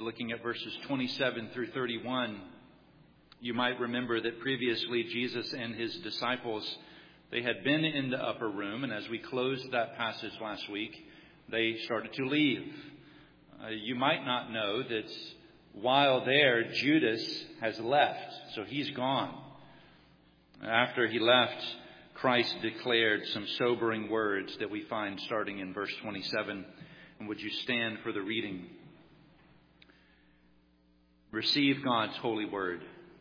looking at verses 27 through 31. You might remember that previously Jesus and his disciples, they had been in the upper room, and as we closed that passage last week, they started to leave. You might not know that while there, Judas has left, so he's gone. After he left, Christ declared some sobering words that we find starting in verse 27. And would you stand for the reading? Receive God's holy word.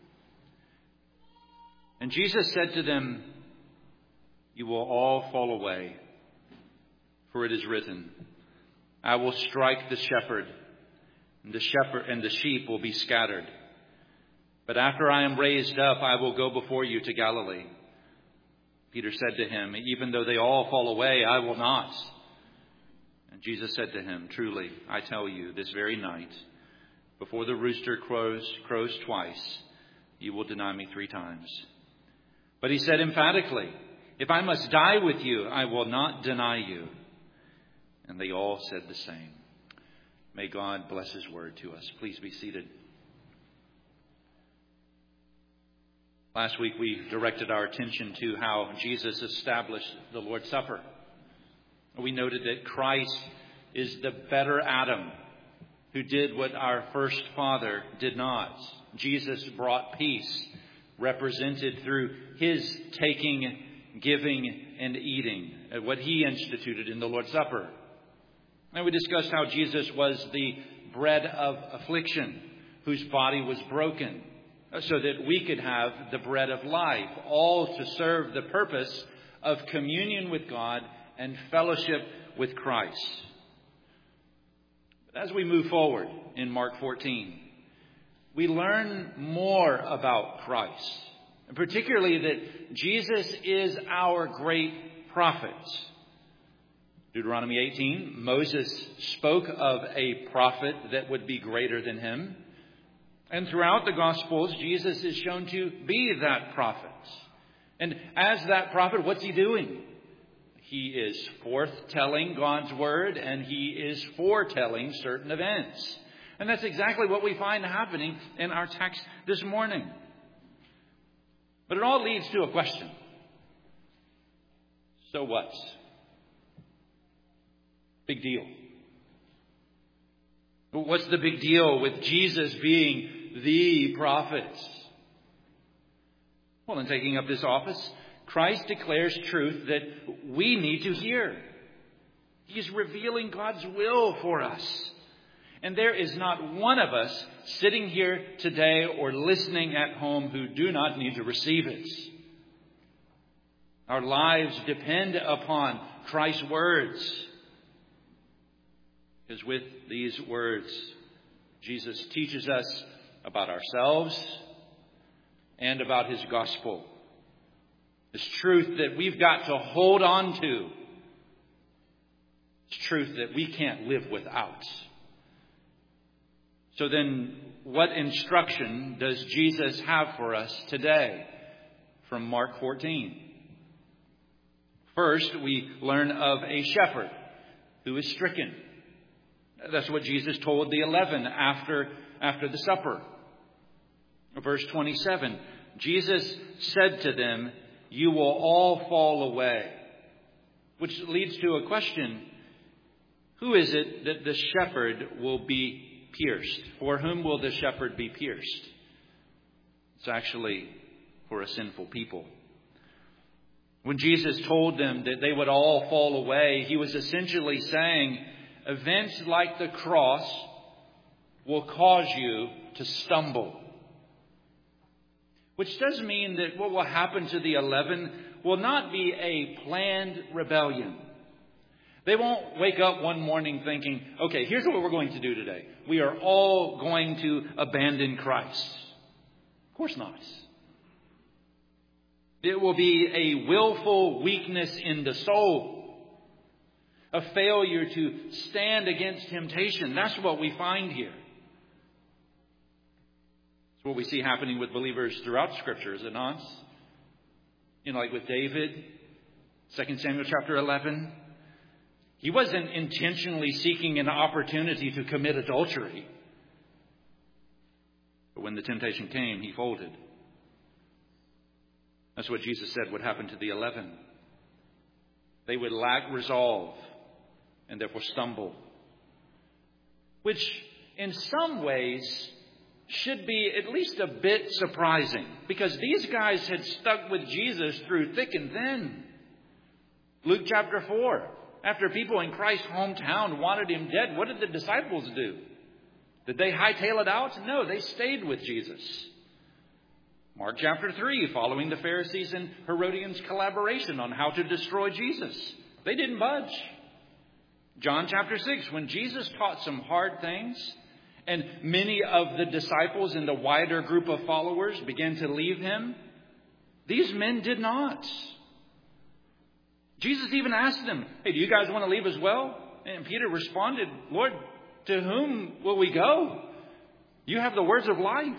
And Jesus said to them, you will all fall away, for it is written, I will strike the shepherd, and the sheep will be scattered. But after I am raised up, I will go before you to Galilee. Peter said to him, even though they all fall away, I will not. And Jesus said to him, truly, I tell you, this very night, before the rooster crows twice, you will deny me 3 times. But he said emphatically, if I must die with you, I will not deny you. And they all said the same. May God bless his word to us. Please be seated. Last week we directed our attention to how Jesus established the Lord's Supper. We noted that Christ is the better Adam who did what our first father did not. Jesus brought peace, represented through his taking, giving, and eating, what he instituted in the Lord's Supper. And we discussed how Jesus was the bread of affliction, whose body was broken, so that we could have the bread of life, all to serve the purpose of communion with God and fellowship with Christ. But as we move forward in Mark 14, we learn more about Christ, and particularly that Jesus is our great prophet. Deuteronomy 18, Moses spoke of a prophet that would be greater than him. And throughout the Gospels, Jesus is shown to be that prophet. And as that prophet, what's he doing? He is forthtelling God's word, and he is foretelling certain events. And that's exactly what we find happening in our text this morning. But it all leads to a question. So what? Big deal. What's the big deal with Jesus being the prophet? Well, in taking up this office, Christ declares truth that we need to hear. He's revealing God's will for us. And there is not one of us sitting here today or listening at home who do not need to receive it. Our lives depend upon Christ's words. Because with these words, Jesus teaches us about ourselves and about his gospel. This truth that we've got to hold on to. It's truth that we can't live without. So then, what instruction does Jesus have for us today from Mark 14? First, we learn of a shepherd who is stricken. That's what Jesus told the 11 after the supper. Verse 27, Jesus said to them, you will all fall away. Which leads to a question. Who is it that the shepherd will be pierced? For whom will the shepherd be pierced? It's actually for a sinful people. When Jesus told them that they would all fall away, he was essentially saying, events like the cross will cause you to stumble. Which does mean that what will happen to the 11 will not be a planned rebellion. They won't wake up one morning thinking, okay, here's what we're going to do today. We are all going to abandon Christ. Of course not. It will be a willful weakness in the soul. A failure to stand against temptation. That's what we find here. It's what we see happening with believers throughout Scripture, is it not? Like with David, 2 Samuel chapter 11. He wasn't intentionally seeking an opportunity to commit adultery. But when the temptation came, he folded. That's what Jesus said would happen to the 11. They would lack resolve and therefore stumble. Which in some ways should be at least a bit surprising, because these guys had stuck with Jesus through thick and thin. Luke chapter 4. After people in Christ's hometown wanted him dead, what did the disciples do? Did they hightail it out? No, they stayed with Jesus. Mark chapter 3, following the Pharisees and Herodians' collaboration on how to destroy Jesus, they didn't budge. John chapter 6, when Jesus taught some hard things, and many of the disciples in the wider group of followers began to leave him, these men did not. Jesus even asked them, "Hey, do you guys want to leave as well?" And Peter responded, "Lord, to whom will we go? You have the words of life."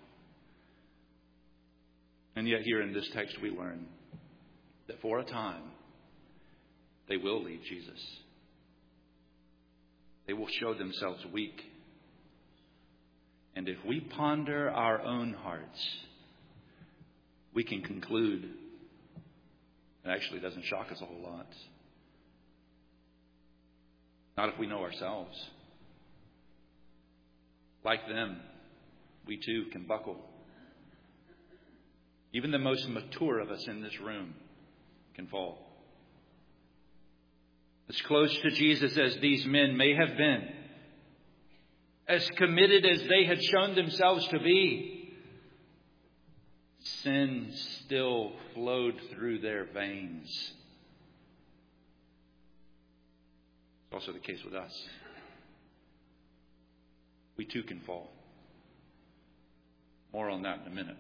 And yet here in this text we learn that for a time they will leave Jesus. They will show themselves weak. And if we ponder our own hearts, we can conclude it actually doesn't shock us a whole lot. Not if we know ourselves. Like them, we too can buckle. Even the most mature of us in this room can fall. As close to Jesus as these men may have been, as committed as they had shown themselves to be, sin still flowed through their veins. It's also the case with us. We too can fall. More on that in a minute.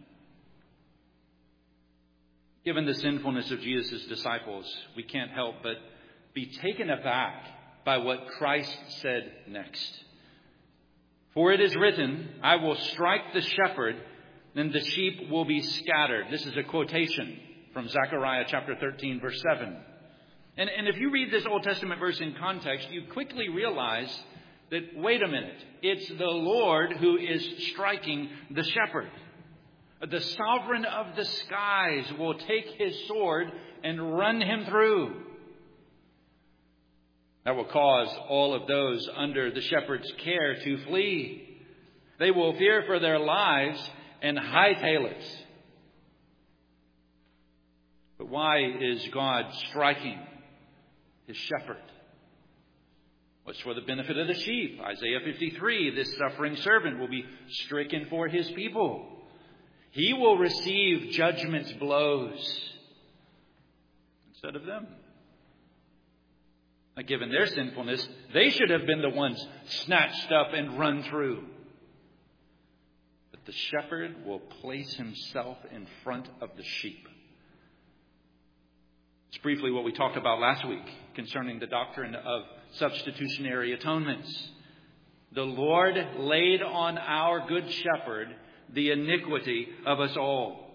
Given the sinfulness of Jesus' disciples, we can't help but be taken aback by what Christ said next. For it is written, "I will strike the shepherd, and the sheep will be scattered." This is a quotation from Zechariah chapter 13, verse 7. And if you read this Old Testament verse in context, you quickly realize that, wait a minute, it's the Lord who is striking the shepherd. The sovereign of the skies will take his sword and run him through. That will cause all of those under the shepherd's care to flee. They will fear for their lives and hightail it. But why is God striking his shepherd? Well, it's for the benefit of the sheep. Isaiah 53, this suffering servant will be stricken for his people. He will receive judgment's blows instead of them. Now, given their sinfulness, they should have been the ones snatched up and run through. But the shepherd will place himself in front of the sheep. It's briefly what we talked about last week concerning the doctrine of substitutionary atonements. The Lord laid on our good shepherd the iniquity of us all.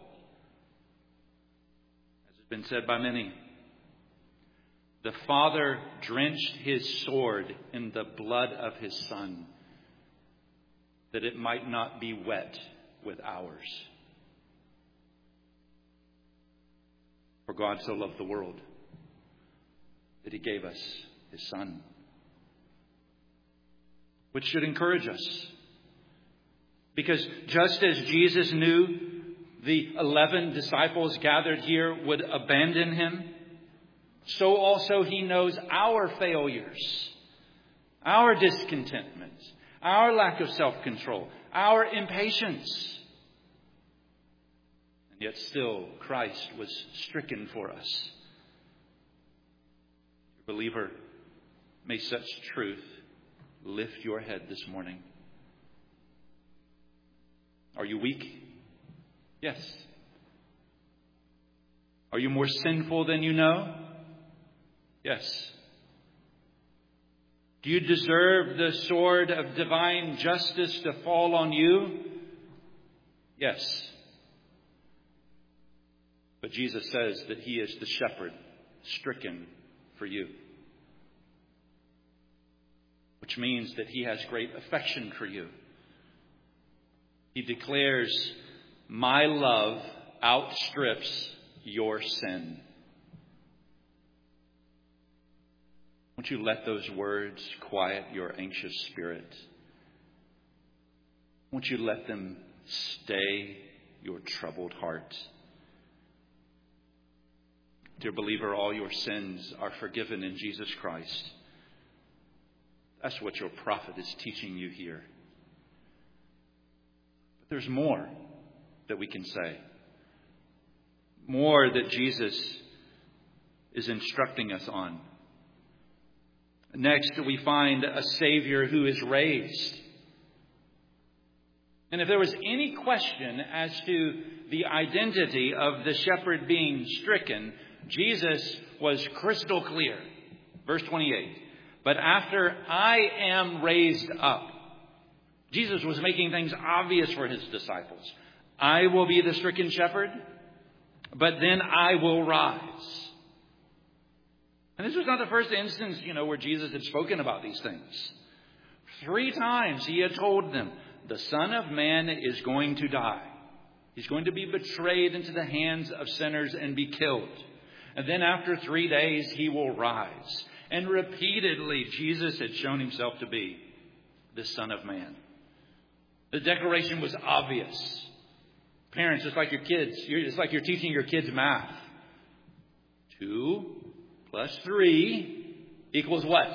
As has been said by many, the Father drenched his sword in the blood of his Son, that it might not be wet with ours. For God so loved the world that he gave us his Son. Which should encourage us. Because just as Jesus knew the 11 disciples gathered here would abandon him, so also he knows our failures, our discontentment, our lack of self-control, our impatience. And yet still Christ was stricken for us. Believer, may such truth lift your head this morning. Are you weak? Yes. Are you more sinful than you know? Yes. Do you deserve the sword of divine justice to fall on you? Yes. But Jesus says that he is the shepherd stricken for you. Which means that he has great affection for you. He declares, my love outstrips your sin. Won't you let those words quiet your anxious spirit? Won't you let them stay your troubled heart? Dear believer, all your sins are forgiven in Jesus Christ. That's what your prophet is teaching you here. But there's more that we can say. More that Jesus is instructing us on. Next, we find a Savior who is raised. And if there was any question as to the identity of the shepherd being stricken, Jesus was crystal clear. Verse 28. But after I am raised up. Jesus was making things obvious for his disciples. I will be the stricken shepherd, but then I will rise. And this was not the first instance, where Jesus had spoken about these things. 3 times he had told them, the Son of Man is going to die. He's going to be betrayed into the hands of sinners and be killed. And then after 3 days, he will rise. And repeatedly, Jesus had shown himself to be the Son of Man. The declaration was obvious. Parents, it's like your kids. It's like you're teaching your kids math. 2 plus 3 equals what?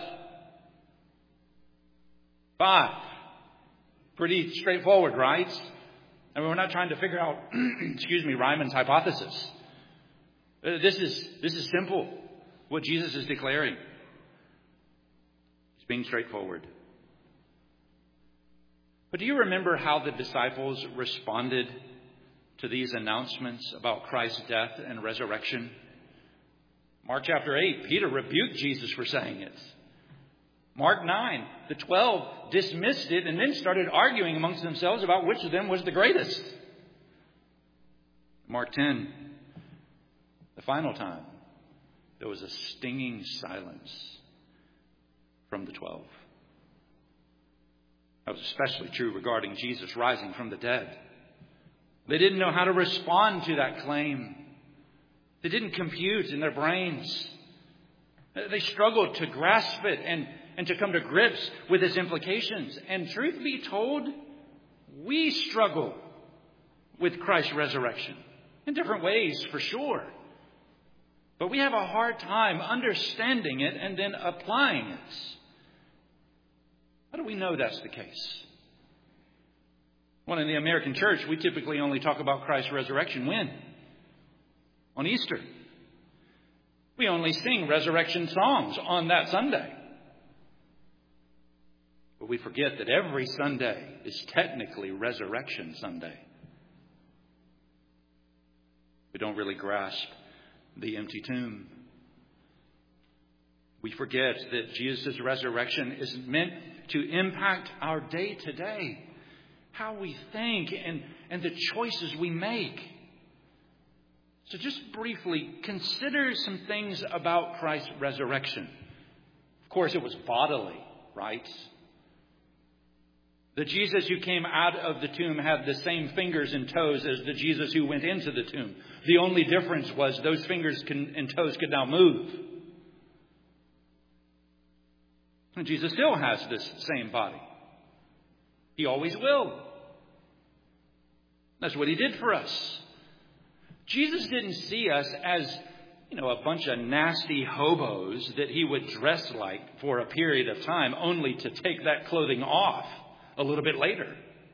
5. Pretty straightforward, right? I mean, we're not trying to figure out, Ryman's hypothesis. This is simple. What Jesus is declaring. He's being straightforward. But do you remember how the disciples responded to these announcements about Christ's death and resurrection? Mark chapter 8, Peter rebuked Jesus for saying it. Mark 9, the 12 dismissed it and then started arguing amongst themselves about which of them was the greatest. Mark 10, the final time, there was a stinging silence from the 12. That was especially true regarding Jesus rising from the dead. They didn't know how to respond to that claim. They didn't compute in their brains. They struggled to grasp it and to come to grips with its implications. And truth be told, we struggle with Christ's resurrection in different ways, for sure. But we have a hard time understanding it and then applying it. How do we know that's the case? Well, in the American church, we typically only talk about Christ's resurrection when? On Easter. We only sing resurrection songs on that Sunday. But we forget that every Sunday is technically Resurrection Sunday. We don't really grasp the empty tomb. We forget that Jesus' resurrection is meant to impact our day-to-day, how we think and the choices we make. So just briefly, consider some things about Christ's resurrection. Of course, it was bodily, right? The Jesus who came out of the tomb had the same fingers and toes as the Jesus who went into the tomb. The only difference was those fingers and toes could now move. And Jesus still has this same body. He always will. That's what he did for us. Jesus didn't see us as, a bunch of nasty hobos that he would dress like for a period of time, only to take that clothing off a little bit later.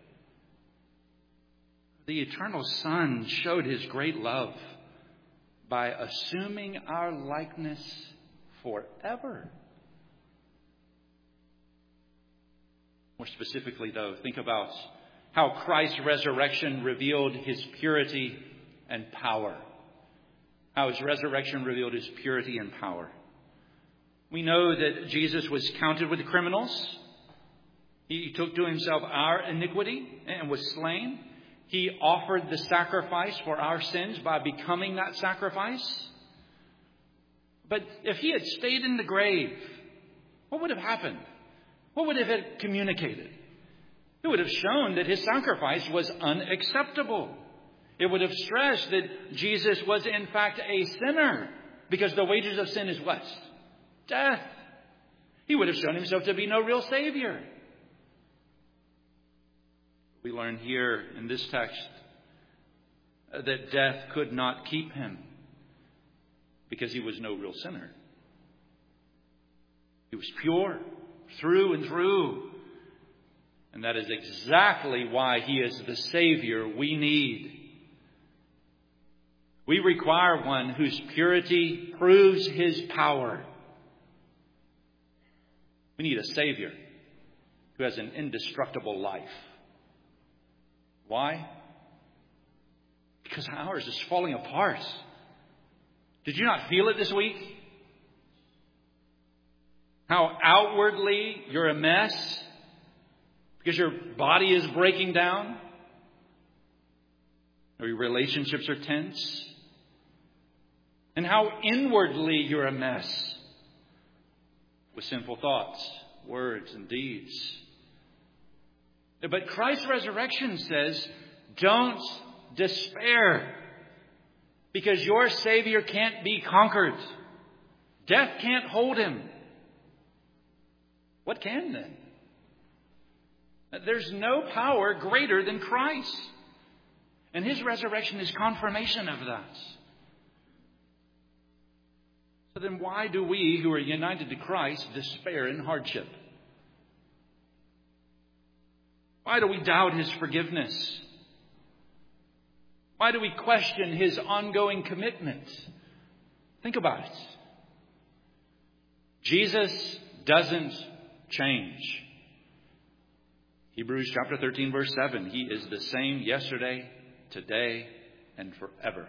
The eternal Son showed his great love by assuming our likeness forever. More specifically, though, think about how Christ's resurrection revealed his purity and power. How his resurrection revealed his purity and power. We know that Jesus was counted with the criminals. He took to himself our iniquity and was slain. He offered the sacrifice for our sins by becoming that sacrifice. But if he had stayed in the grave, what would have happened? What would have it communicated? It It would have shown that his sacrifice was unacceptable. It would have stressed that Jesus was in fact a sinner, because the wages of sin is what? Death. He would have shown himself to be no real Savior. We learn here in this text that death could not keep him because he was no real sinner. He was pure through and through. And that is exactly why he is the Savior we need. We require one whose purity proves his power. We need a Savior who has an indestructible life. Why? Because ours is falling apart. Did you not feel it this week? How outwardly you're a mess because your body is breaking down, or your relationships are tense, and how inwardly you're a mess with sinful thoughts, words, and deeds. But Christ's resurrection says, don't despair, because your Savior can't be conquered. Death can't hold him. What can then? There's no power greater than Christ. And his resurrection is confirmation of that. So then why do we who are united to Christ despair in hardship? Why do we doubt his forgiveness? Why do we question his ongoing commitment? Think about it. Jesus doesn't change. Hebrews chapter 13, verse 7. He is the same yesterday, today, and forever.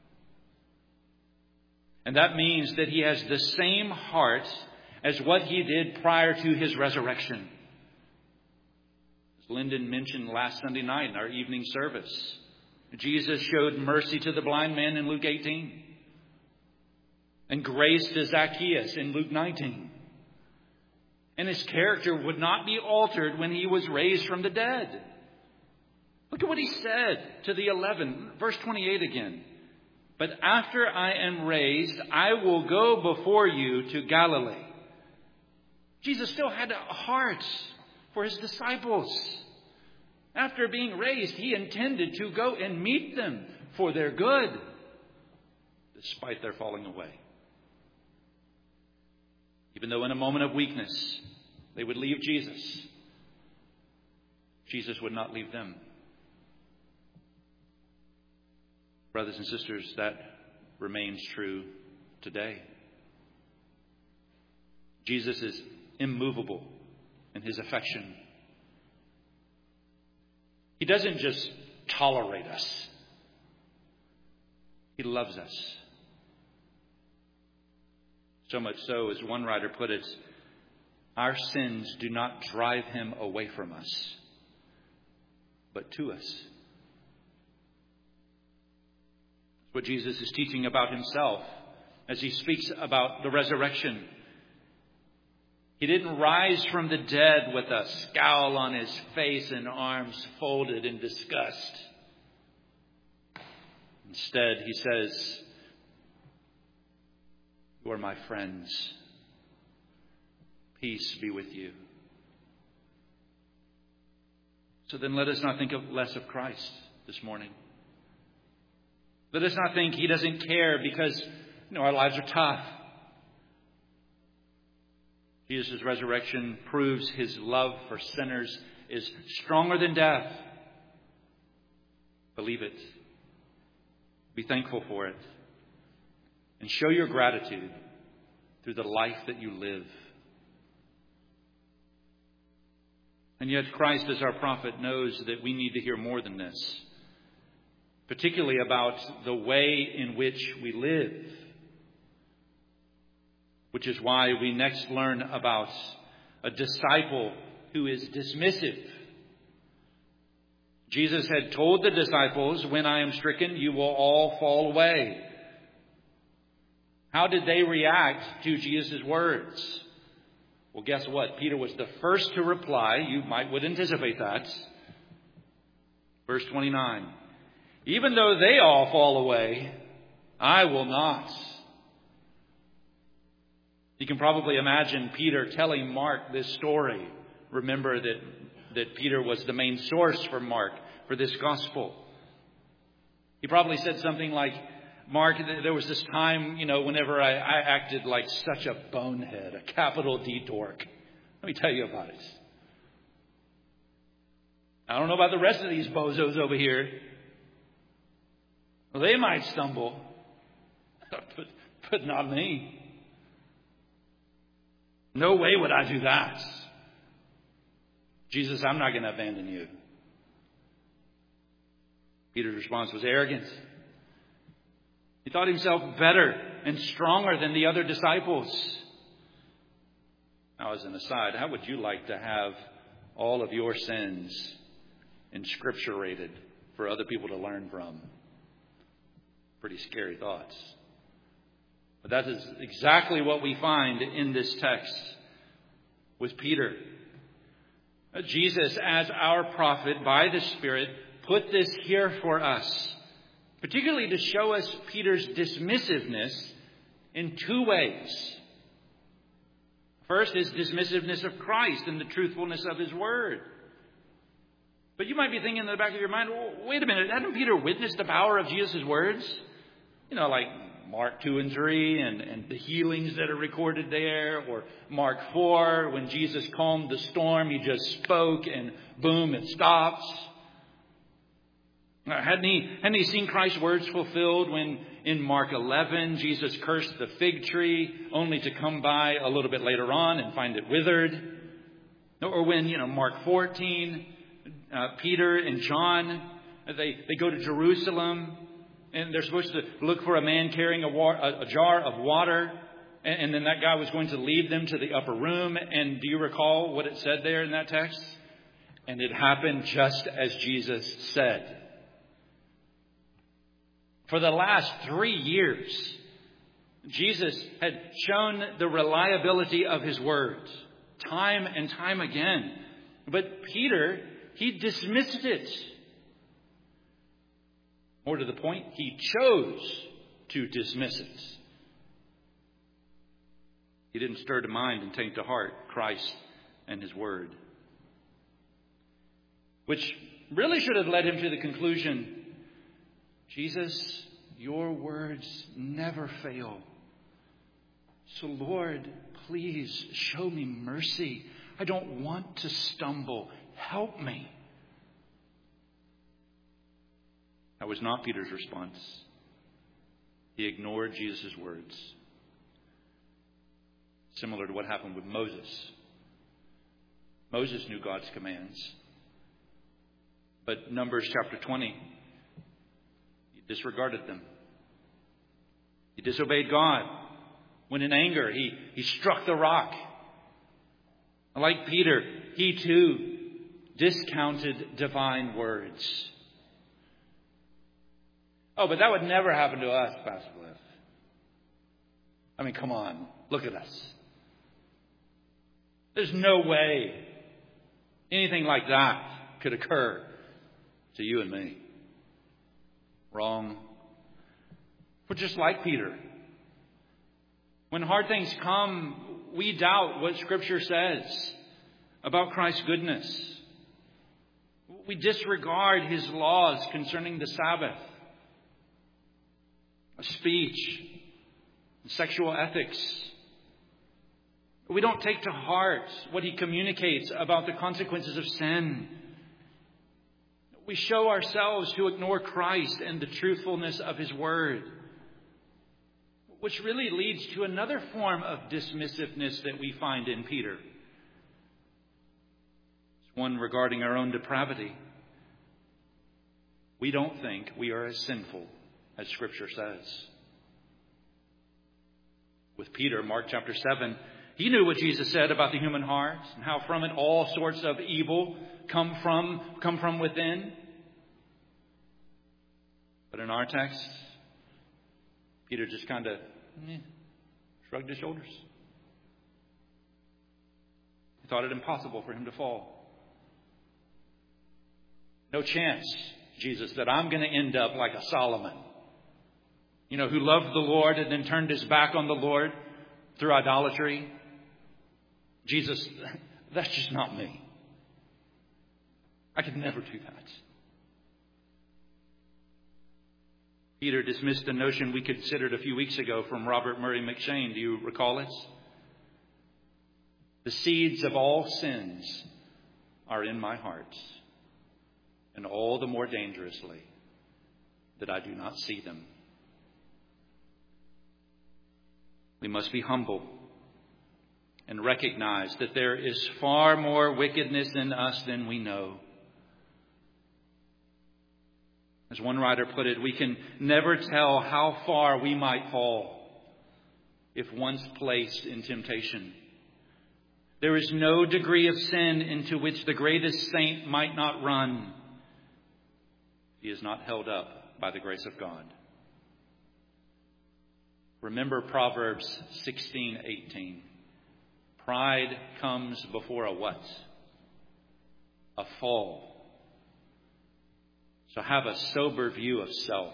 And that means that he has the same heart as what he did prior to his resurrection. As Lyndon mentioned last Sunday night in our evening service, Jesus showed mercy to the blind man in Luke 18 and grace to Zacchaeus in Luke 19. And his character would not be altered when he was raised from the dead. Look at what he said to the 11. Verse 28 again. But after I am raised, I will go before you to Galilee. Jesus still had a heart for his disciples. After being raised, he intended to go and meet them for their good, despite their falling away. Even though in a moment of weakness, they would leave Jesus, Jesus would not leave them. Brothers and sisters, that remains true today. Jesus is immovable in his affection. He doesn't just tolerate us. He loves us. So much so, as one writer put it, our sins do not drive him away from us, but to us. That's what Jesus is teaching about himself as he speaks about the resurrection. He didn't rise from the dead with a scowl on his face and arms folded in disgust. Instead, he says, "You are my friends. Peace be with you." So then let us not think less of Christ this morning. Let us not think he doesn't care because our lives are tough. Jesus' resurrection proves his love for sinners is stronger than death. Believe it. Be thankful for it. And show your gratitude through the life that you live. And yet Christ, as our prophet, knows that we need to hear more than this, particularly about the way in which we live, which is why we next learn about a disciple who is dismissive. Jesus had told the disciples, "When I am stricken, you will all fall away." How did they react to Jesus' words? Well, guess what? Peter was the first to reply. You would anticipate that. Verse 29. Even though they all fall away, I will not. You can probably imagine Peter telling Mark this story. Remember that Peter was the main source for Mark for this gospel. He probably said something like, Mark, there was this time, whenever I acted like such a bonehead, a capital D dork. Let me tell you about it. I don't know about the rest of these bozos over here. Well, they might stumble, but not me. No way would I do that. Jesus, I'm not going to abandon you. Peter's response was arrogance. He thought himself better and stronger than the other disciples. Now, as an aside, how would you like to have all of your sins inscripturated for other people to learn from? Pretty scary thoughts. But that is exactly what we find in this text with Peter. Jesus, as our prophet by the Spirit, put this here for us, particularly to show us Peter's dismissiveness in two ways. First, his dismissiveness of Christ and the truthfulness of His Word. But you might be thinking in the back of your mind, well, wait a minute, hadn't Peter witnessed the power of Jesus' words? Like Mark 2 and 3 and the healings that are recorded there, or Mark 4, when Jesus calmed the storm, He just spoke and boom, it stops. Hadn't he seen Christ's words fulfilled when in Mark 11 Jesus cursed the fig tree only to come by a little bit later on and find it withered? Or when, Mark 14, Peter and John, they go to Jerusalem and they're supposed to look for a man carrying a jar of water. And then that guy was going to lead them to the upper room. And do you recall what it said there in that text? And it happened just as Jesus said. For the last 3 years, Jesus had shown the reliability of His words time and time again. But Peter, he dismissed it. More to the point, he chose to dismiss it. He didn't stir to mind and take to heart Christ and His Word. Which really should have led him to the conclusion, Jesus, your words never fail. So Lord, please show me mercy. I don't want to stumble. Help me. That was not Peter's response. He ignored Jesus' words. Similar to what happened with Moses. Moses knew God's commands. But Numbers chapter 20, he disregarded them. He disobeyed God. When in anger, he struck the rock. Like Peter, he too discounted divine words. Oh, but that would never happen to us, Pastor Cliff. I mean, come on. Look at us. There's no way anything like that could occur to you and me. Wrong. We're just like Peter. When hard things come, we doubt what Scripture says about Christ's goodness. We disregard His laws concerning the Sabbath, speech, sexual ethics. We don't take to heart what He communicates about the consequences of sin. We show ourselves to ignore Christ and the truthfulness of His Word, which really leads to another form of dismissiveness that we find in Peter. It's one regarding our own depravity. We don't think we are as sinful as Scripture says. With Peter, Mark chapter 7, he knew what Jesus said about the human heart and how from it all sorts of evil come from within. But in our text, Peter just kind of shrugged his shoulders. thought it impossible for him to fall. No chance, Jesus, that I'm going to end up like a Solomon, who loved the Lord and then turned his back on the Lord through idolatry. Jesus, that's just not me. I could never do that. Peter dismissed the notion we considered a few weeks ago from Robert Murray McCheyne. Do you recall it? The seeds of all sins are in my heart, and all the more dangerously that I do not see them. We must be humble and recognize that there is far more wickedness in us than we know. As one writer put it, we can never tell how far we might fall if once placed in temptation. There is no degree of sin into which the greatest saint might not run. He is not held up by the grace of God. Remember Proverbs 16:18. Pride comes before a what? A fall. So have a sober view of self.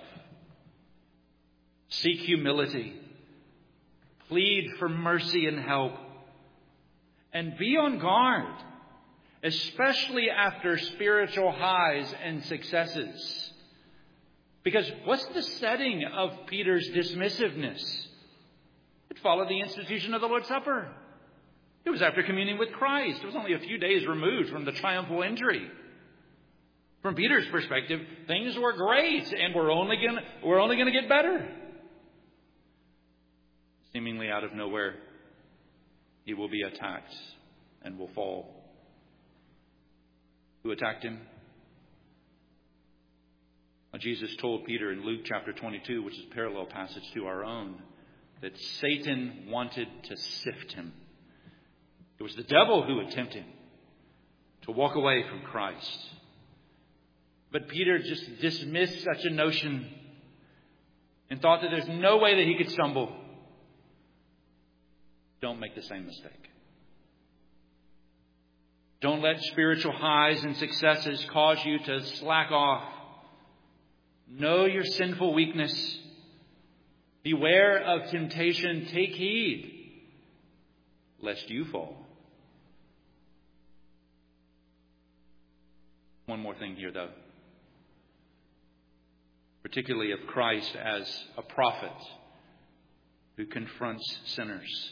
Seek humility. Plead for mercy and help. And be on guard, especially after spiritual highs and successes. Because what's the setting of Peter's dismissiveness? It followed the institution of the Lord's Supper. It was after communion with Christ. It was only a few days removed from the triumphal entry. From Peter's perspective, things were great, and we're only going to get better. Seemingly out of nowhere, he will be attacked and will fall. Who attacked him? Well, Jesus told Peter in Luke chapter 22, which is a parallel passage to our own, that Satan wanted to sift him. It was the devil who would tempt him to walk away from Christ. But Peter just dismissed such a notion and thought that there's no way that he could stumble. Don't make the same mistake. Don't let spiritual highs and successes cause you to slack off. Know your sinful weakness. Beware of temptation. Take heed, lest you fall. One more thing here, though. Particularly of Christ as a prophet who confronts sinners.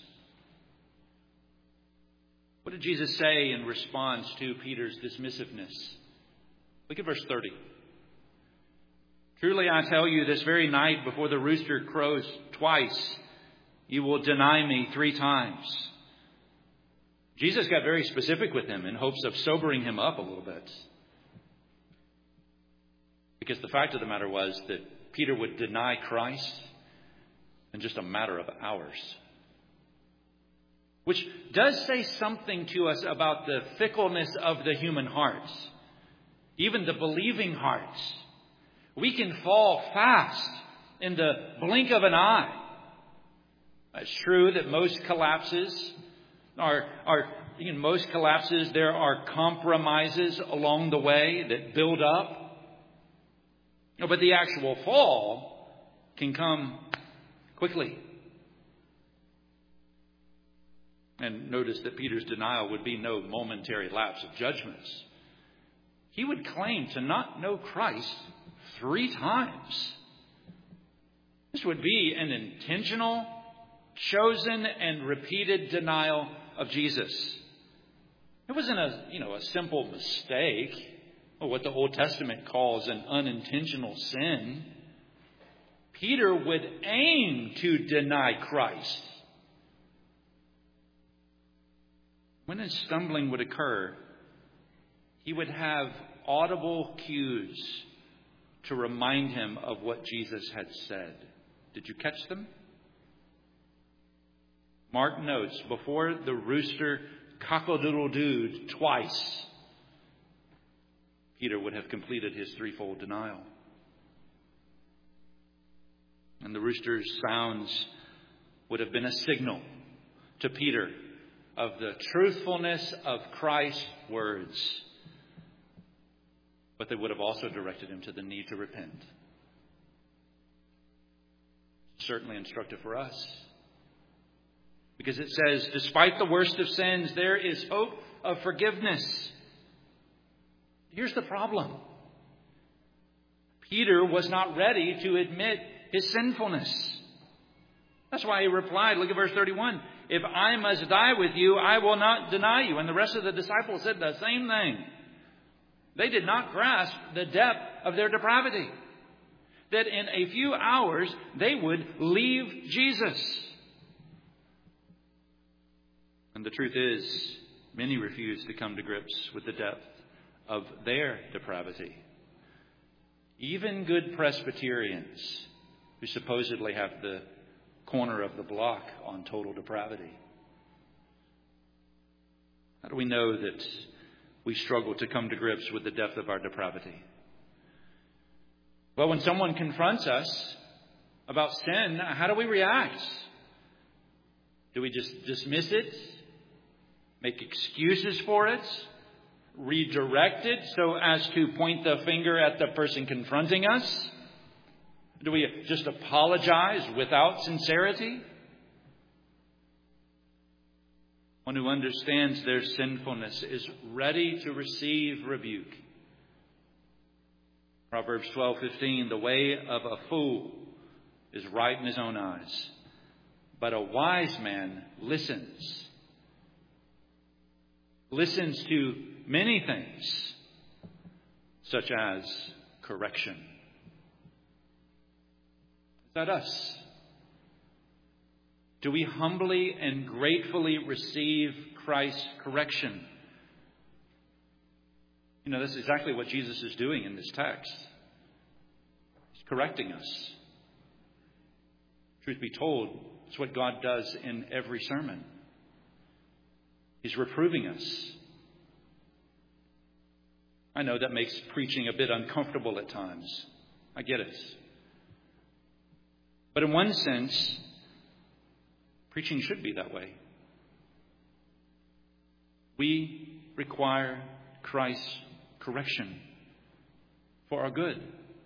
What did Jesus say in response to Peter's dismissiveness? Look at verse 30. Truly I tell you, this very night before the rooster crows twice, you will deny me 3 times. Jesus got very specific with him in hopes of sobering him up a little bit. Because the fact of the matter was that Peter would deny Christ in just a matter of hours. Which does say something to us about the fickleness of the human heart. Even the believing heart. We can fall fast in the blink of an eye. It's true that most collapses there are compromises along the way that build up. But the actual fall can come quickly. And notice that Peter's denial would be no momentary lapse of judgments. He would claim to not know Christ 3 times. This would be an intentional, chosen, and repeated denial of Jesus. It wasn't a simple mistake, or what the Old Testament calls an unintentional sin. Peter would aim to deny Christ. When a stumbling would occur, he would have audible cues to remind him of what Jesus had said. Did you catch them? Mark notes, before the rooster cock-a-doodle-dooed twice, Peter would have completed his 3-fold denial. And the rooster's sounds would have been a signal to Peter of the truthfulness of Christ's words. But they would have also directed him to the need to repent. Certainly instructive for us. Because it says, despite the worst of sins, there is hope of forgiveness. Here's the problem. Peter was not ready to admit his sinfulness. That's why he replied, look at verse 31, if I must die with you, I will not deny you. And the rest of the disciples said the same thing. They did not grasp the depth of their depravity. That in a few hours they would leave Jesus. And the truth is, many refuse to come to grips with the depth of their depravity. Even good Presbyterians who supposedly have the corner of the block on total depravity. How do we know that we struggle to come to grips with the depth of our depravity? Well, when someone confronts us about sin, how do we react? Do we just dismiss it? Make excuses for it? Redirect it so as to point the finger at the person confronting us? Do we just apologize without sincerity? One who understands their sinfulness is ready to receive rebuke. Proverbs 12:15, the way of a fool is right in his own eyes, but a wise man listens to many things, such as correction. Is that us? Do we humbly and gratefully receive Christ's correction? You know, that's exactly what Jesus is doing in this text. He's correcting us. Truth be told, it's what God does in every sermon. He's reproving us. I know that makes preaching a bit uncomfortable at times. I get it. But in one sense, preaching should be that way. We require Christ's correction for our good.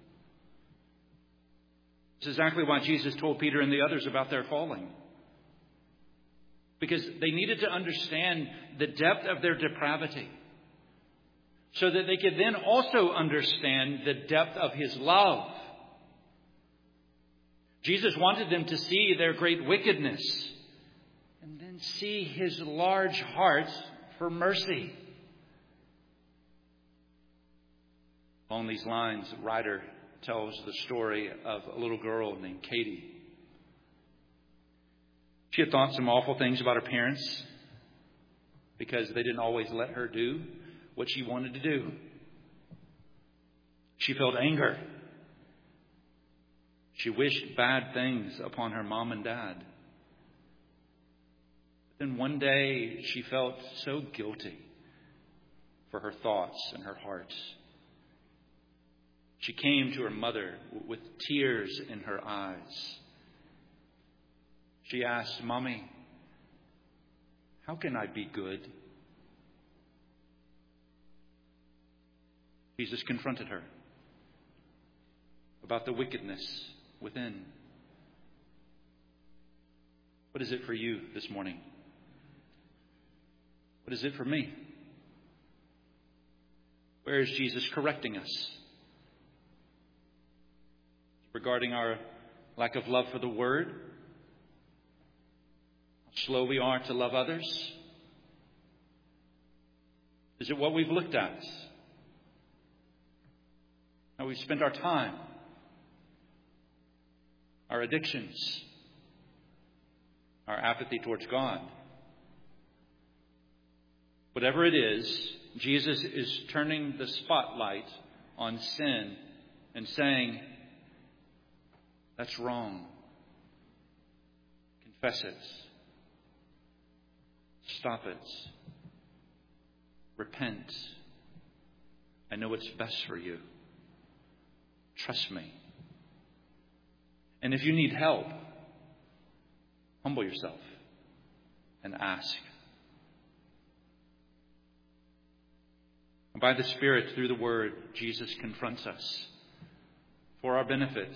It's exactly why Jesus told Peter and the others about their falling. Because they needed to understand the depth of their depravity, so that they could then also understand the depth of His love. Jesus wanted them to see their great wickedness and then see His large heart for mercy. Along these lines, the writer tells the story of a little girl named Katie. She had thought some awful things about her parents because they didn't always let her do what she wanted to do. She felt anger. She wished bad things upon her mom and dad. Then one day she felt so guilty for her thoughts and her heart. She came to her mother with tears in her eyes. She asked, "Mommy, how can I be good?" Jesus confronted her about the wickedness within. What is it for you this morning? What is it for me? Where is Jesus correcting us? Regarding our lack of love for the Word, how slow we are to love others? Is it what we've looked at? How we've spent our time? Our addictions? Our apathy towards God? Whatever it is, Jesus is turning the spotlight on sin and saying, that's wrong. Confess it. Stop it. Repent. I know what's best for you. Trust me. And if you need help, humble yourself and ask By the Spirit, through the Word, Jesus confronts us for our benefit.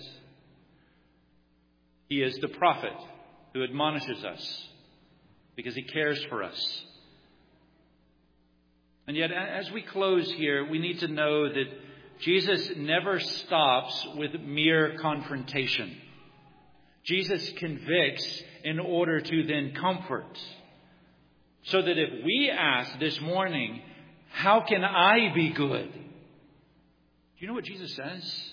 He is the prophet who admonishes us because He cares for us. And yet, as we close here, we need to know that Jesus never stops with mere confrontation. Jesus convicts in order to then comfort. So that if we ask this morning, how can I be good? Do you know what Jesus says?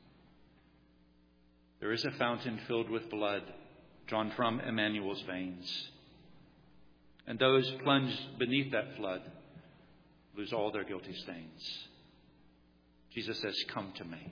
There is a fountain filled with blood drawn from Emmanuel's veins. And those plunged beneath that flood lose all their guilty stains. Jesus says, come to me.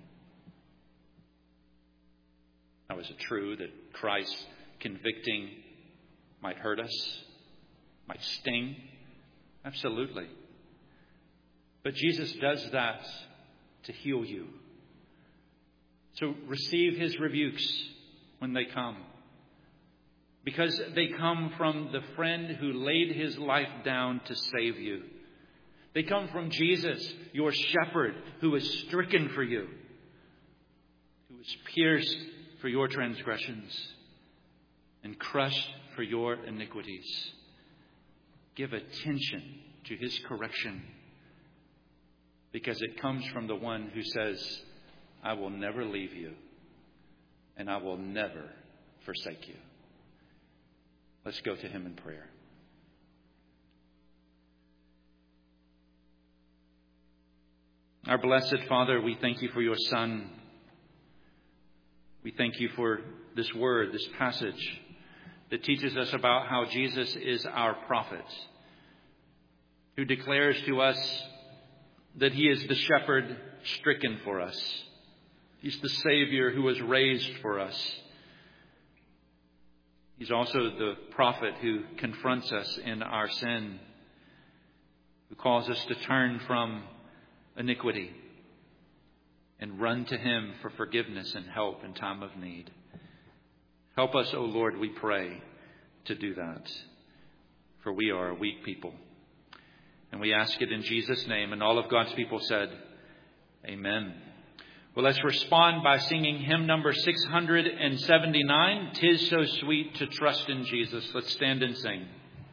Now, is it true that Christ's convicting might hurt us, might sting? Absolutely. But Jesus does that to heal you. So receive His rebukes when they come. Because they come from the friend who laid His life down to save you. They come from Jesus, your shepherd, who was stricken for you, who was pierced for your transgressions and crushed for your iniquities. Give attention to His correction, because it comes from the one who says, I will never leave you and I will never forsake you. Let's go to Him in prayer. Our blessed Father, we thank You for Your Son. We thank You for this word, this passage that teaches us about how Jesus is our prophet, who declares to us that He is the shepherd stricken for us. He's the Savior who was raised for us. He's also the prophet who confronts us in our sin, who calls us to turn from iniquity and run to Him for forgiveness and help in time of need. Help us, O Lord, we pray, to do that, for we are a weak people. And we ask it in Jesus' name. And all of God's people said, amen. Well, let's respond by singing hymn number 679, 'Tis So Sweet to Trust in Jesus. Let's stand and sing.